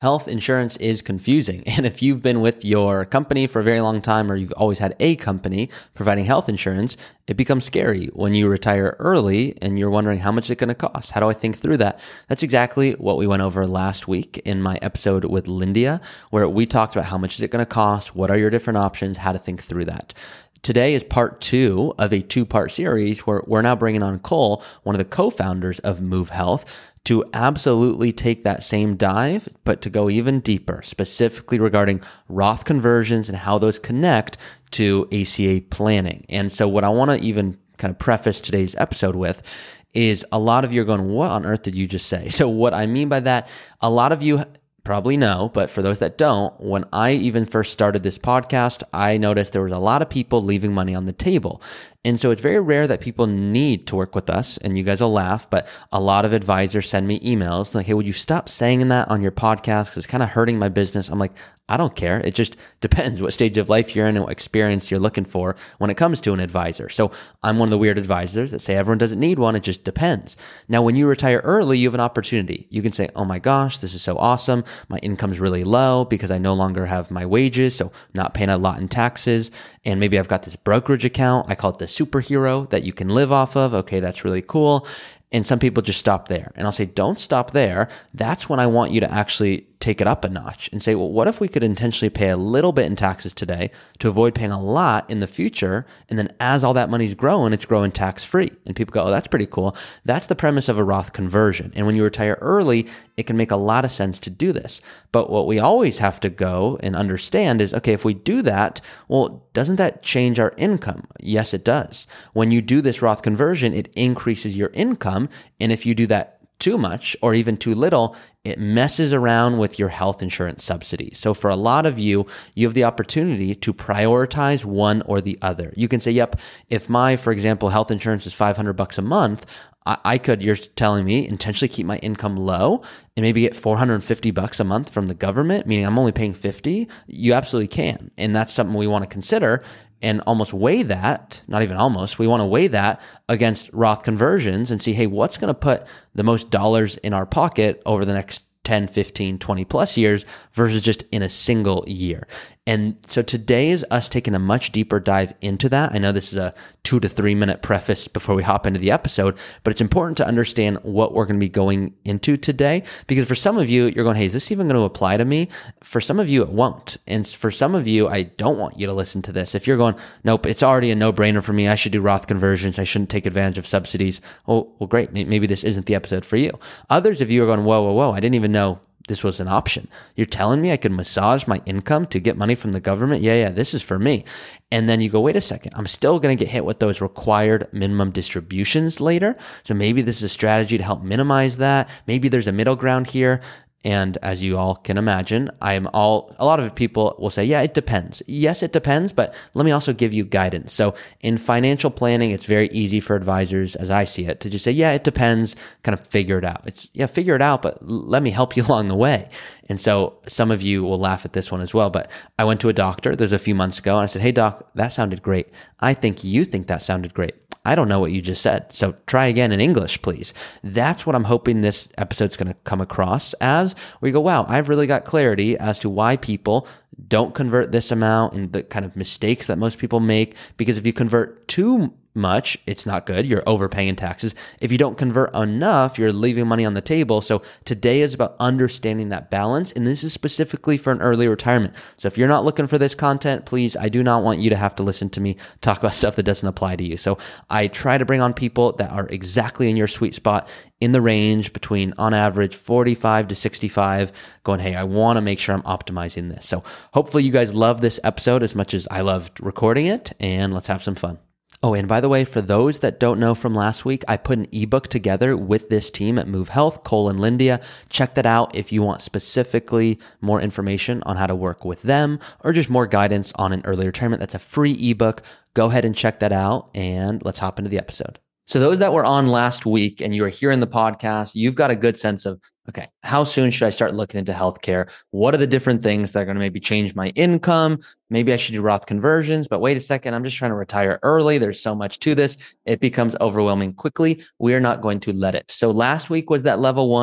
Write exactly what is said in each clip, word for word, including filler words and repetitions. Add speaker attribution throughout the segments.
Speaker 1: Health insurance is confusing. And if you've been with your company for a very long time, or you've always had a company providing health insurance, it becomes scary when you retire early and you're wondering how much it's going to cost. How do I think through that? That's exactly what we went over last week in my episode with Lindia, where we talked about how much is it going to cost, what are your different options, how to think through that. Today is part two of a two-part series where we're now bringing on Cole, one of the co-founders of Move Health, to absolutely take that same dive, but to go even deeper, specifically regarding Roth conversions and how those connect to A C A planning. And so what I want to even kind of preface today's episode with is a lot of you are going, what on earth did you just say? So what I mean by that, a lot of you probably know, but for those that don't, when I even first started this podcast, I noticed there was a lot of people leaving money on the table. And so it's very rare that people need to work with us, and you guys will laugh, but a lot of advisors send me emails like, hey, would you stop saying that on your podcast? Because it's kind of hurting my business. I'm like, I don't care. It just depends what stage of life you're in and what experience you're looking for when it comes to an advisor. So I'm one of the weird advisors that say everyone doesn't need one. It just depends. Now, when you retire early, you have an opportunity. You can say, oh my gosh, this is so awesome. My income's really low because I no longer have my wages, so not paying a lot in taxes. And maybe I've got this brokerage account. I call it the superhero that you can live off of. Okay, that's really cool. And some people just stop there. And I'll say, don't stop there. That's when I want you to actually take it up a notch and say, well, what if we could intentionally pay a little bit in taxes today to avoid paying a lot in the future? And then as all that money's growing, it's growing tax free. And people go, oh, that's pretty cool. That's the premise of a Roth conversion. And when you retire early, it can make a lot of sense to do this. But what we always have to go and understand is, okay, if we do that, well, doesn't that change our income? Yes, it does. When you do this Roth conversion, it increases your income. And if you do that too much or even too little, it messes around with your health insurance subsidy. So for a lot of you, you have the opportunity to prioritize one or the other. You can say, yep, if my, for example, health insurance is five hundred bucks a month, I, I could, you're telling me, intentionally keep my income low and maybe get four hundred fifty bucks a month from the government, meaning I'm only paying fifty. You absolutely can. And that's something we want to consider and almost weigh that, not even almost, we want to weigh that against Roth conversions and see, hey, what's going to put the most dollars in our pocket over the next ten, fifteen, twenty plus years versus just in a single year. And so today is us taking a much deeper dive into that. I know this is a two to three minute preface before we hop into the episode, but it's important to understand what we're going to be going into today, because for some of you, you're going, hey, is this even going to apply to me? For some of you, it won't. And for some of you, I don't want you to listen to this. If you're going, nope, it's already a no-brainer for me. I should do Roth conversions. I shouldn't take advantage of subsidies. Oh, well, great. Maybe this isn't the episode for you. Others of you are going, whoa, whoa, whoa. I didn't even know this was an option. You're telling me I could massage my income to get money from the government? Yeah, yeah, this is for me. And then you go, wait a second, I'm still going to get hit with those required minimum distributions later. So maybe this is a strategy to help minimize that. Maybe there's a middle ground here. And as you all can imagine, I'm all, a lot of people will say, yeah, it depends. Yes, it depends, but let me also give you guidance. So in financial planning, it's very easy for advisors, as I see it, to just say, yeah, it depends, kind of figure it out. It's, yeah, figure it out, but let me help you along the way. And so some of you will laugh at this one as well, but I went to a doctor, there's a few months ago, and I said, hey doc, that sounded great. I think you think that sounded great. I don't know what you just said. So try again in English, please. That's what I'm hoping this episode's going to come across as, where you go, wow, I've really got clarity as to why people don't convert this amount and the kind of mistakes that most people make. Because if you convert too much, it's not good. You're overpaying taxes. If you don't convert enough, you're leaving money on the table. So today is about understanding that balance. And this is specifically for an early retirement. So if you're not looking for this content, please, I do not want you to have to listen to me talk about stuff that doesn't apply to you. So I try to bring on people that are exactly in your sweet spot, in the range between, on average, forty-five to sixty-five, going, hey, I want to make sure I'm optimizing this. So hopefully you guys love this episode as much as I loved recording it, and let's have some fun. Oh, and by the way, for those that don't know from last week, I put an ebook together with this team at Move Health, Cole and Lindia. Check that out if you want specifically more information on how to work with them or just more guidance on an early retirement. That's a free ebook. Go ahead and check that out, and let's hop into the episode. So those that were on last week and you are here in the podcast, you've got a good sense of, okay, how soon should I start looking into healthcare? What are the different things that are going to maybe change my income? Maybe I should do Roth conversions, but wait a second, I'm just trying to retire early. There's so much to this. It becomes overwhelming quickly. We are not going to let it. So last week was that level one.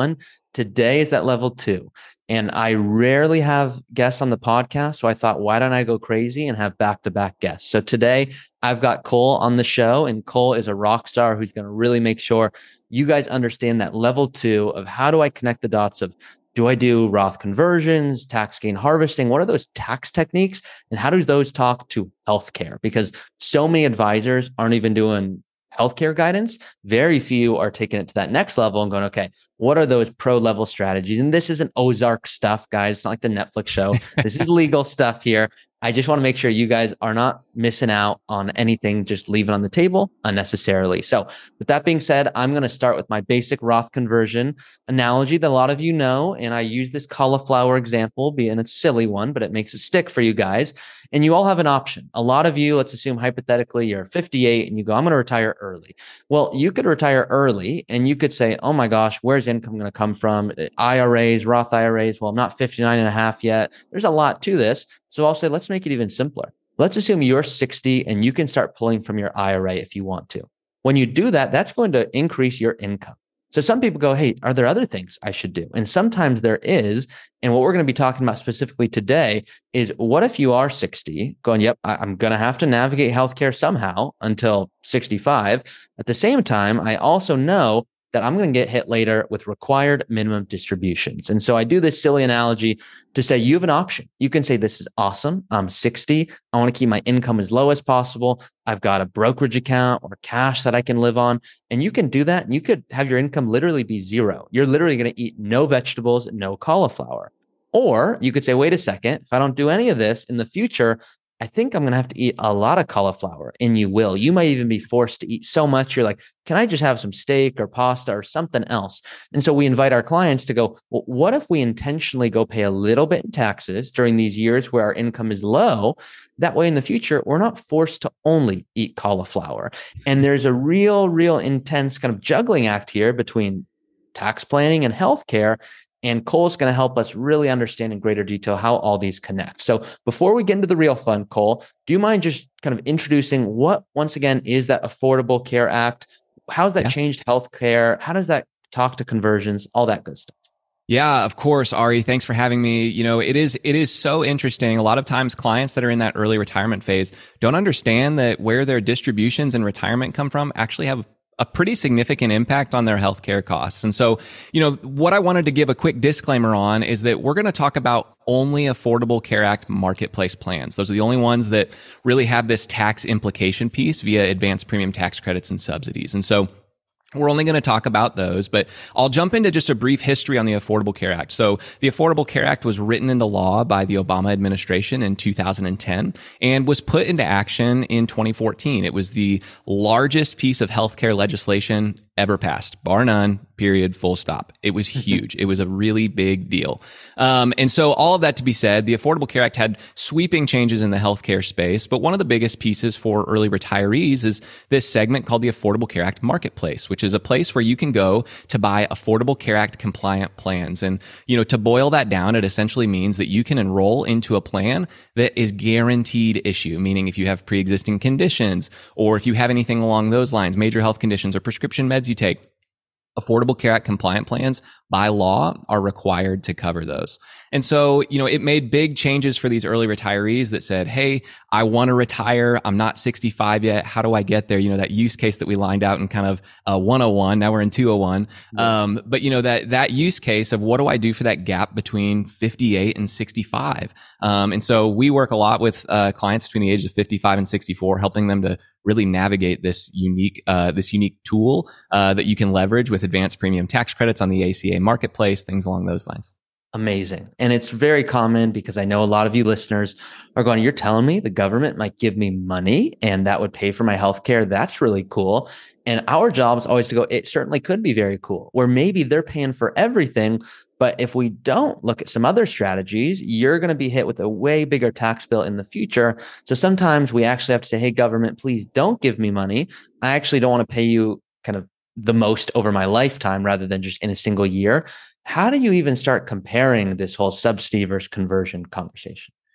Speaker 1: Today is that level two. And I rarely have guests on the podcast. So I thought, why don't I go crazy and have back to back guests? So today I've got Cole on the show, and Cole is a rock star who's going to really make sure you guys understand that level two of how do I connect the dots of, do I do Roth conversions, tax gain harvesting? What are those tax techniques? And how do those talk to healthcare? Because so many advisors aren't even doing healthcare guidance. Very few are taking it to that next level and going, okay, what are those pro level strategies? And this isn't Ozark stuff, guys. It's not like the Netflix show. This is legal stuff here. I just want to make sure you guys are not missing out on anything, just leave it on the table unnecessarily. So with that being said, I'm going to start with my basic Roth conversion analogy that a lot of you know. And I use this cauliflower example, being a silly one, but it makes it stick for you guys. And you all have an option. A lot of you, let's assume hypothetically, you're fifty-eight and you go, I'm going to retire early. Well, you could retire early and you could say, oh my gosh, where's income going to come from? I R As, Roth I R As. Well, I'm not fifty-nine and a half yet. There's a lot to this. So I'll say, let's make it even simpler. Let's assume you're sixty and you can start pulling from your I R A if you want to. When you do that, that's going to increase your income. So some people go, hey, are there other things I should do? And sometimes there is. And what we're going to be talking about specifically today is, what if you are sixty going, yep, I'm going to have to navigate healthcare somehow until sixty-five. At the same time, I also know that I'm going to get hit later with required minimum distributions. And so I do this silly analogy to say you have an option. You can say, this is awesome. I'm sixty. I want to keep my income as low as possible. I've got a brokerage account or cash that I can live on. And you can do that. And you could have your income literally be zero. You're literally going to eat no vegetables, no cauliflower. Or you could say, wait a second, if I don't do any of this in the future, I think I'm going to have to eat a lot of cauliflower. And you will. You might even be forced to eat so much. You're like, can I just have some steak or pasta or something else? And so we invite our clients to go, well, what if we intentionally go pay a little bit in taxes during these years where our income is low? That way in the future, we're not forced to only eat cauliflower. And there's a real, real intense kind of juggling act here between tax planning and healthcare. And Cole's going to help us really understand in greater detail how all these connect. So before we get into the real fun, Cole, do you mind just kind of introducing what, once again, is that Affordable Care Act? How's that yeah. changed healthcare? How does that talk to conversions? All that good stuff.
Speaker 2: Yeah, of course, Ari. Thanks for having me. You know, it is it is so interesting. A lot of times clients that are in that early retirement phase don't understand that where their distributions in retirement come from actually have a pretty significant impact on their healthcare costs. And so, you know, what I wanted to give a quick disclaimer on is that we're going to talk about only Affordable Care Act marketplace plans. Those are the only ones that really have this tax implication piece via advanced premium tax credits and subsidies. And so we're only going to talk about those, but I'll jump into just a brief history on the Affordable Care Act. So the Affordable Care Act was written into law by the Obama administration in two thousand ten and was put into action in twenty fourteen. It was the largest piece of healthcare legislation ever passed, bar none, period, full stop. It was huge. It was a really big deal. Um, and so all of that to be said, the Affordable Care Act had sweeping changes in the healthcare space, but one of the biggest pieces for early retirees is this segment called the Affordable Care Act Marketplace, which is a place where you can go to buy Affordable Care Act compliant plans. And, you know, to boil that down, it essentially means that you can enroll into a plan that is guaranteed issue, meaning if you have pre-existing conditions or if you have anything along those lines, major health conditions or prescription meds you take, Affordable Care Act compliant plans by law are required to cover those. And so, you know, it made big changes for these early retirees that said, hey, I want to retire. I'm not sixty-five yet. How do I get there? You know, that use case that we lined out in kind of uh, one oh one. Now we're in two oh one. Yeah. Um, but you know, that, that use case of what do I do for that gap between fifty-eight and sixty-five? Um, and so we work a lot with uh, clients between the ages of fifty-five and sixty-four, helping them to really navigate this unique, uh, this unique tool, uh, that you can leverage with advanced premium tax credits on the A C A marketplace, things along those lines.
Speaker 1: Amazing. And it's very common because I know a lot of you listeners are going, you're telling me the government might give me money and that would pay for my healthcare. That's really cool. And our job is always to go, it certainly could be very cool, where maybe they're paying for everything. But if we don't look at some other strategies, you're going to be hit with a way bigger tax bill in the future. So sometimes we actually have to say, hey, government, please don't give me money. I actually don't want to pay you kind of the most over my lifetime rather than just in a single year. How do you even start comparing this whole subsidy versus conversion conversation?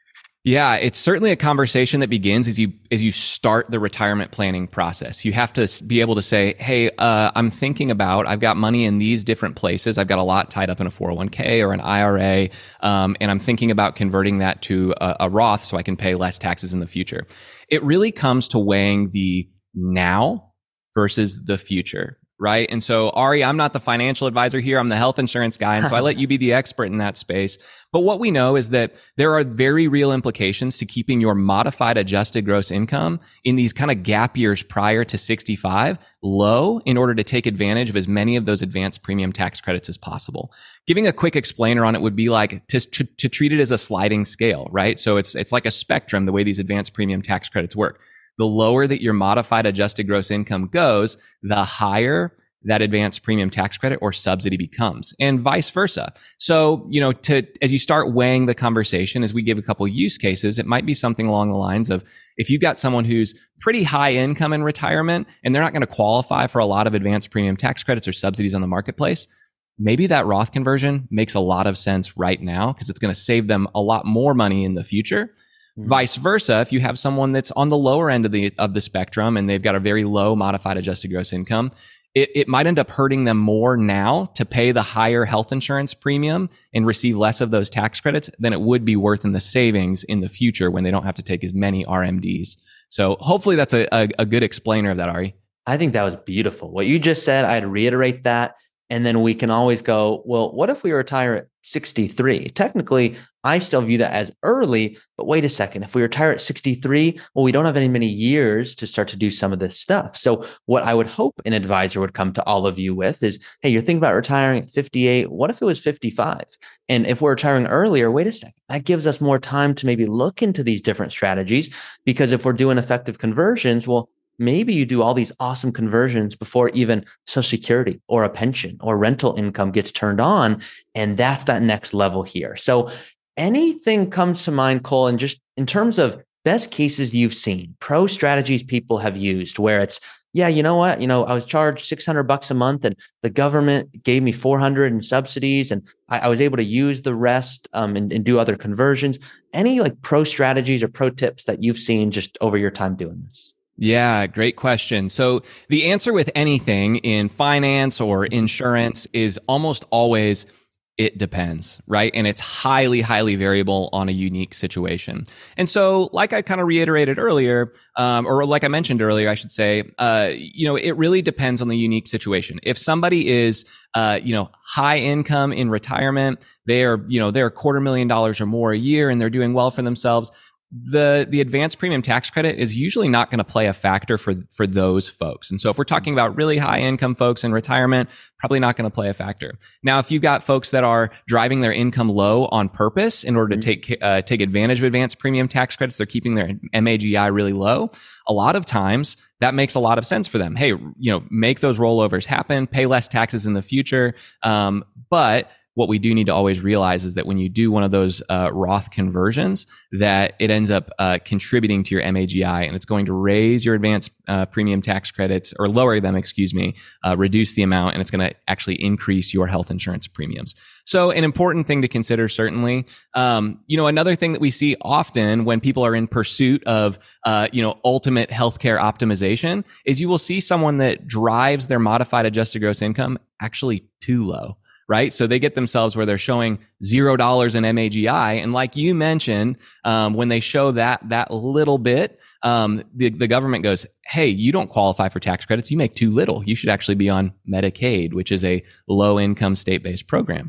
Speaker 2: Yeah, it's certainly a conversation that begins as you as you start the retirement planning process. You have to be able to say, "Hey, uh, I'm thinking about. I've got money in these different places. I've got a lot tied up in a four oh one k or an I R A, um, and I'm thinking about converting that to a, a Roth so I can pay less taxes in the future." It really comes to weighing the now versus the future. Right. And so, Ari, I'm not the financial advisor here. I'm the health insurance guy. And so I let you be the expert in that space. But what we know is that there are very real implications to keeping your modified adjusted gross income in these kind of gap years prior to sixty-five low in order to take advantage of as many of those advanced premium tax credits as possible. Giving a quick explainer on it would be like to, to, to treat it as a sliding scale, right? So it's, it's like a spectrum, the way these advanced premium tax credits work. The lower that your modified adjusted gross income goes, the higher that advanced premium tax credit or subsidy becomes, and vice versa. So, you know, to, as you start weighing the conversation, as we give a couple use cases, it might be something along the lines of, if you've got someone who's pretty high income in retirement and they're not going to qualify for a lot of advanced premium tax credits or subsidies on the marketplace, maybe that Roth conversion makes a lot of sense right now because it's going to save them a lot more money in the future. Mm-hmm. Vice versa, if you have someone that's on the lower end of the of the spectrum and they've got a very low modified adjusted gross income, it, it might end up hurting them more now to pay the higher health insurance premium and receive less of those tax credits than it would be worth in the savings in the future when they don't have to take as many R M Ds. So hopefully that's a, a, a good explainer of that, Ari.
Speaker 1: I think that was beautiful. What you just said, I'd reiterate that. And then we can always go, well, what if we retire at sixty-three? Technically, I still view that as early, but wait a second. If we retire at sixty-three, well, we don't have any many years to start to do some of this stuff. So what I would hope an advisor would come to all of you with is, hey, you're thinking about retiring at fifty-eight. What if it was fifty-five? And if we're retiring earlier, wait a second. That gives us more time to maybe look into these different strategies, because if we're doing effective conversions, well, maybe you do all these awesome conversions before even Social Security or a pension or rental income gets turned on. And that's that next level here. So anything comes to mind, Cole, and just in terms of best cases you've seen, pro strategies people have used where it's, yeah, you know what, you know, I was charged six hundred bucks a month and the government gave me four hundred in subsidies and I, I was able to use the rest um, and, and do other conversions. Any like pro strategies or pro tips that you've seen just over your time doing this?
Speaker 2: Yeah, great question. So the answer with anything in finance or insurance is almost always it depends, right? And it's highly, highly variable on a unique situation. And so, like I kind of reiterated earlier, um, or like I mentioned earlier, I should say, uh, you know, it really depends on the unique situation. If somebody is, uh, you know, high income in retirement, they are, you know, they're a quarter million dollars or more a year and they're doing well for themselves, the the advanced premium tax credit is usually not going to play a factor for for those folks. And so if we're talking about really high income folks in retirement, probably not going to play a factor. Now, if you've got folks that are driving their income low on purpose in order to take uh, take advantage of advanced premium tax credits, they're keeping their M A G I really low. A lot of times that makes a lot of sense for them. Hey, you know, make those rollovers happen, pay less taxes in the future. Um, but what we do need to always realize is that when you do one of those uh, Roth conversions, that it ends up uh, contributing to your M A G I, and it's going to raise your advanced uh, premium tax credits, or lower them, excuse me, uh, reduce the amount, and it's going to actually increase your health insurance premiums. So an important thing to consider, certainly. Um, you know, another thing that we see often when people are in pursuit of, uh, you know, ultimate healthcare optimization is you will see someone that drives their modified adjusted gross income actually too low. Right. So they get themselves where they're showing zero dollars in M A G I. And like you mentioned, um, when they show that, that little bit, um, the, the government goes, hey, you don't qualify for tax credits. You make too little. You should actually be on Medicaid, which is a low income state-based program.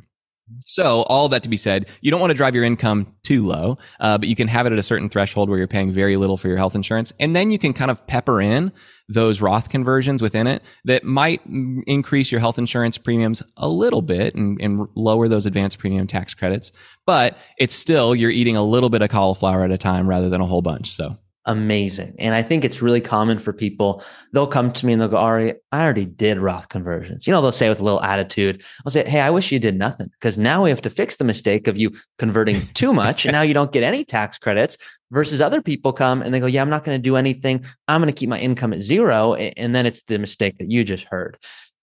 Speaker 2: So all that to be said, you don't want to drive your income too low, uh, but you can have it at a certain threshold where you're paying very little for your health insurance. And then you can kind of pepper in those Roth conversions within it that might increase your health insurance premiums a little bit and, and lower those advanced premium tax credits. But it's still, you're eating a little bit of cauliflower at a time rather than a whole bunch. So
Speaker 1: amazing. And I think it's really common for people. They'll come to me and they'll go, Ari, I already did Roth conversions. You know, they'll say with a little attitude, I'll say, hey, I wish you did nothing, because now we have to fix the mistake of you converting too much. And now you don't get any tax credits, versus other people come and they go, yeah, I'm not going to do anything. I'm going to keep my income at zero. And then it's the mistake that you just heard.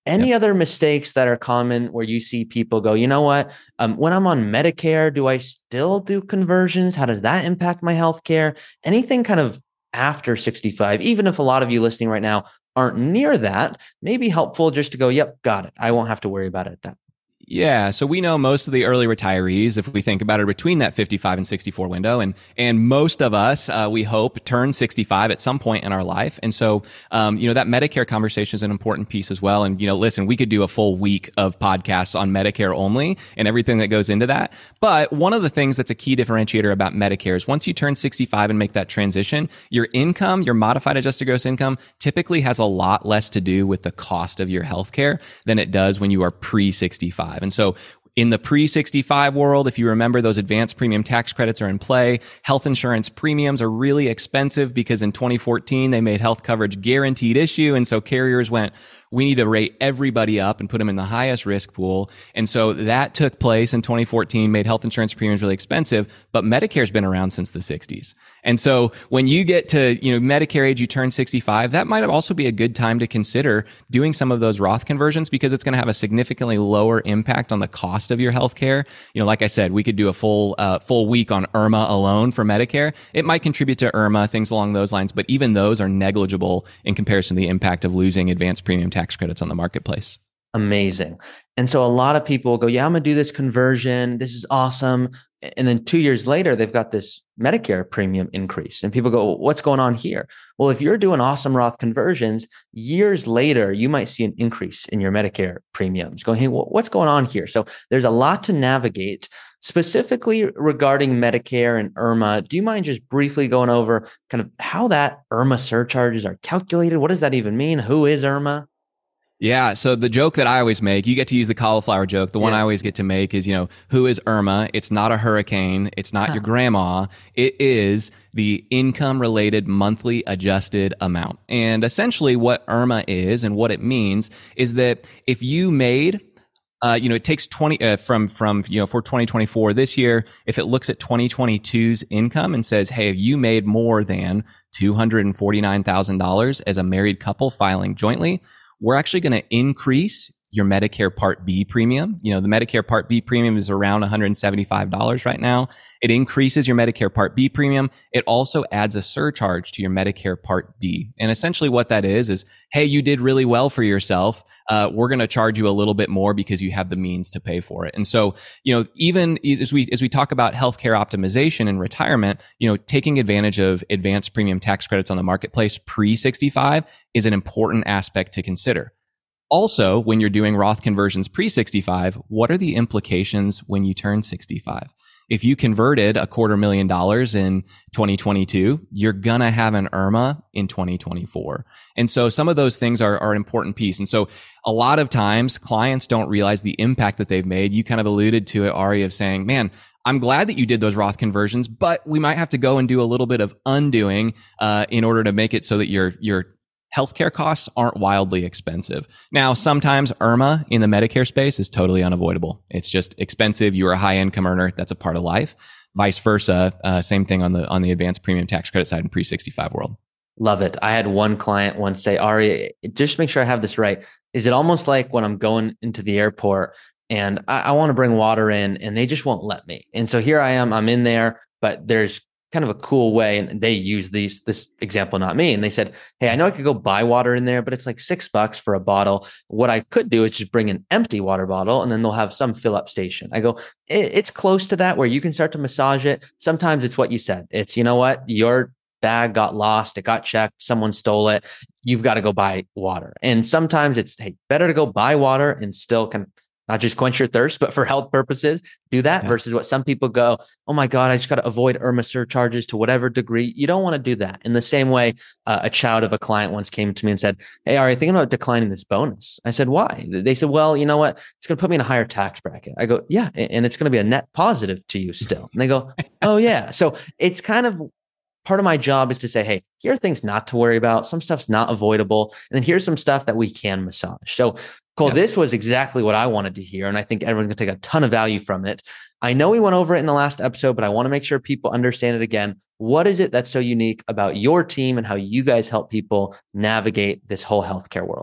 Speaker 1: Any
Speaker 2: Yep.
Speaker 1: other mistakes that are common where you see people go, you know what? Um, when I'm on Medicare, do I still do conversions? How does that impact my healthcare? Anything kind of after sixty-five, even if a lot of you listening right now aren't near that, may be helpful just to go, yep, got it. I won't have to worry about it at that.
Speaker 2: Yeah, so we know most of the early retirees, if we think about it, between that fifty-five and sixty-four window, and and most of us, uh, we hope, turn sixty-five at some point in our life. And so, um, you know, that Medicare conversation is an important piece as well. And you know, listen, we could do a full week of podcasts on Medicare only and everything that goes into that. But one of the things that's a key differentiator about Medicare is once you turn sixty-five and make that transition, your income, your modified adjusted gross income, typically has a lot less to do with the cost of your healthcare than it does when you are pre sixty-five. And so in the pre sixty-five world, if you remember, those advanced premium tax credits are in play. Health insurance premiums are really expensive because in twenty fourteen, they made health coverage guaranteed issue. And so carriers went, we need to rate everybody up and put them in the highest risk pool. And so that took place in twenty fourteen, made health insurance premiums really expensive, but Medicare's been around since the sixties. And so when you get to, you know, Medicare age, you turn sixty-five, that might also be a good time to consider doing some of those Roth conversions because it's going to have a significantly lower impact on the cost of your healthcare. You know, like I said, we could do a full, uh, full week on I R M A alone for Medicare. It might contribute to I R M A, things along those lines, but even those are negligible in comparison to the impact of losing advanced premium tax credits on the marketplace.
Speaker 1: Amazing. And so a lot of people go, yeah, I'm going to do this conversion. This is awesome. And then two years later, they've got this Medicare premium increase. And people go, what's going on here? Well, if you're doing awesome Roth conversions, years later, you might see an increase in your Medicare premiums going, hey, what's going on here? So there's a lot to navigate. Specifically regarding Medicare and I R M A, do you mind just briefly going over kind of how that I R M A surcharges are calculated? What does that even mean? Who is I R M A?
Speaker 2: Yeah. So the joke that I always make, you get to use the cauliflower joke. The one
Speaker 1: Yeah.
Speaker 2: I always get to make is, you know, who is I R M A? It's not a hurricane. It's not your grandma. It is the income related monthly adjusted amount. And essentially what I R M A is and what it means is that if you made Uh, you know, it takes twenty uh, from from you know for twenty twenty-four this year. If it looks at twenty twenty-two's income and says, "Hey, if you made more than two hundred forty-nine thousand dollars as a married couple filing jointly," we're actually going to increase your Medicare Part B premium. You know, the Medicare Part B premium is around one hundred seventy-five dollars right now. It increases your Medicare Part B premium. It also adds a surcharge to your Medicare Part D. And essentially what that is, is, hey, you did really well for yourself. Uh, we're going to charge you a little bit more because you have the means to pay for it. And so, you know, even as we, as we talk about healthcare optimization and retirement, you know, taking advantage of advanced premium tax credits on the marketplace pre sixty-five is an important aspect to consider. Also, when you're doing Roth conversions pre sixty-five, what are the implications when you turn sixty-five? If you converted a quarter million dollars in twenty twenty-two, you're gonna have an I R M A in twenty twenty-four. And so some of those things are, are an important piece. And so a lot of times clients don't realize the impact that they've made. You kind of alluded to it, Ari, of saying, man, I'm glad that you did those Roth conversions, but we might have to go and do a little bit of undoing uh, in order to make it so that your your healthcare costs aren't wildly expensive. Now, sometimes I R M A in the Medicare space is totally unavoidable. It's just expensive. You're a high income earner. That's a part of life. Vice versa. Uh, same thing on the, on the advanced premium tax credit side in pre sixty-five world.
Speaker 1: Love it. I had one client once say, Ari, just make sure I have this right. Is it almost like when I'm going into the airport and I, I want to bring water in and they just won't let me? And so here I am, I'm in there, but there's kind of a cool way. And they use these, this example, not me. And they said, hey, I know I could go buy water in there, but it's like six bucks for a bottle. What I could do is just bring an empty water bottle and then they'll have some fill up station. I go, it, it's close to that where you can start to massage it. Sometimes it's what you said. It's, you know what, your bag got lost. It got checked. Someone stole it. You've got to go buy water. And sometimes it's, hey, better to go buy water and still kind of not just quench your thirst, but for health purposes, do that yeah. versus what some people go, oh my God, I just got to avoid I R M A surcharges to whatever degree. You don't want to do that. In the same way, uh, a child of a client once came to me and said, hey, Ari, I'm thinking about declining this bonus. I said, why? They said, well, you know what? It's going to put me in a higher tax bracket. I go, yeah. And it's going to be a net positive to you still. And they go, oh yeah. So it's kind of part of my job is to say, hey, here are things not to worry about. Some stuff's not avoidable. And then here's some stuff that we can massage. So Cole, yeah. this was exactly what I wanted to hear. And I think everyone's going to take a ton of value from it. I know we went over it in the last episode, but I want to make sure people understand it again. What is it that's so unique about your team and how you guys help people navigate this whole healthcare world?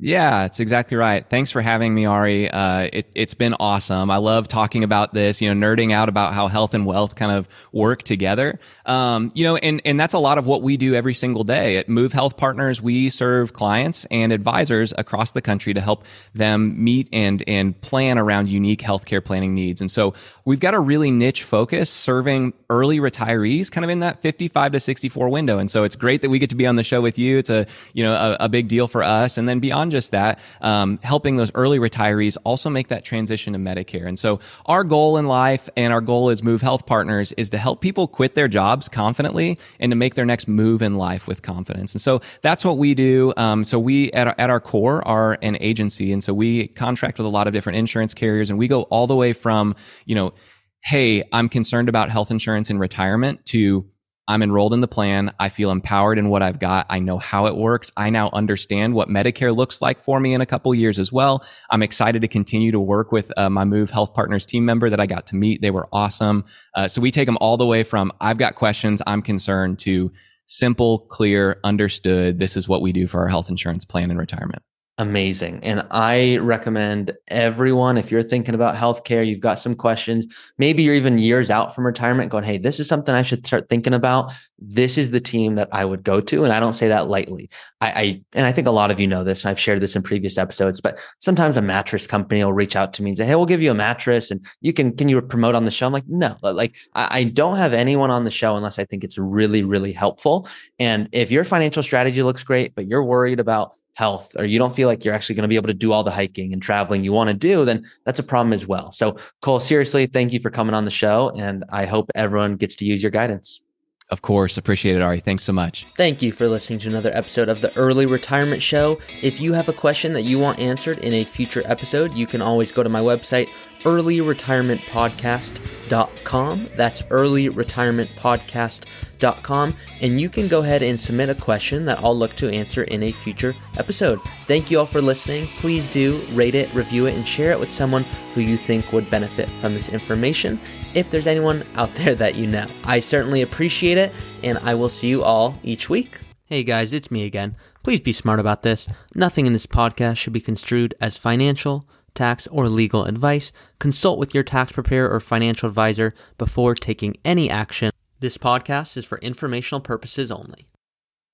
Speaker 2: Yeah, it's exactly right. Thanks for having me, Ari. Uh, it, it's been awesome. I love talking about this, you know, nerding out about how health and wealth kind of work together. Um, you know, and, and that's a lot of what we do every single day. At Move Health Partners, we serve clients and advisors across the country to help them meet and, and plan around unique healthcare planning needs. And so we've got a really niche focus serving early retirees kind of in that fifty-five to sixty-four window. And so it's great that we get to be on the show with you. It's a, you know, a, a big deal for us. And then beyond just that, um, helping those early retirees also make that transition to Medicare. And so our goal in life and our goal as Move Health Partners is to help people quit their jobs confidently and to make their next move in life with confidence. And so that's what we do. Um, so we at our, at our core are an agency. And so we contract with a lot of different insurance carriers, and we go all the way from, you know, hey, I'm concerned about health insurance in retirement to I'm enrolled in the plan. I feel empowered in what I've got. I know how it works. I now understand what Medicare looks like for me in a couple years as well. I'm excited to continue to work with uh, my Move Health Partners team member that I got to meet. They were awesome. Uh, so we take them all the way from I've got questions, I'm concerned, to simple, clear, understood. This is what we do for our health insurance plan in retirement.
Speaker 1: Amazing. And I recommend everyone, if you're thinking about healthcare, you've got some questions, maybe you're even years out from retirement going, hey, this is something I should start thinking about. This is the team that I would go to. And I don't say that lightly. I, I and I think a lot of you know this, and I've shared this in previous episodes, but sometimes a mattress company will reach out to me and say, hey, we'll give you a mattress and you can, can you promote on the show? I'm like, no, like I, I don't have anyone on the show unless I think it's really, really helpful. And if your financial strategy looks great, but you're worried about health, or you don't feel like you're actually going to be able to do all the hiking and traveling you want to do, then that's a problem as well. So Cole, seriously, thank you for coming on the show. And I hope everyone gets to use your guidance.
Speaker 2: Of course. Appreciate it, Ari. Thanks so much.
Speaker 1: Thank you for listening to another episode of the Early Retirement Show. If you have a question that you want answered in a future episode, you can always go to my website, early retirement podcast dot com. That's early retirement podcast dot com. And you can go ahead and submit a question that I'll look to answer in a future episode. Thank you all for listening. Please do rate it, review it, and share it with someone who you think would benefit from this information. If there's anyone out there that you know, I certainly appreciate it, and I will see you all each week. Hey guys, it's me again. Please be smart about this. Nothing in this podcast should be construed as financial, tax, or legal advice. Consult with your tax preparer or financial advisor before taking any action. This podcast is for informational purposes only.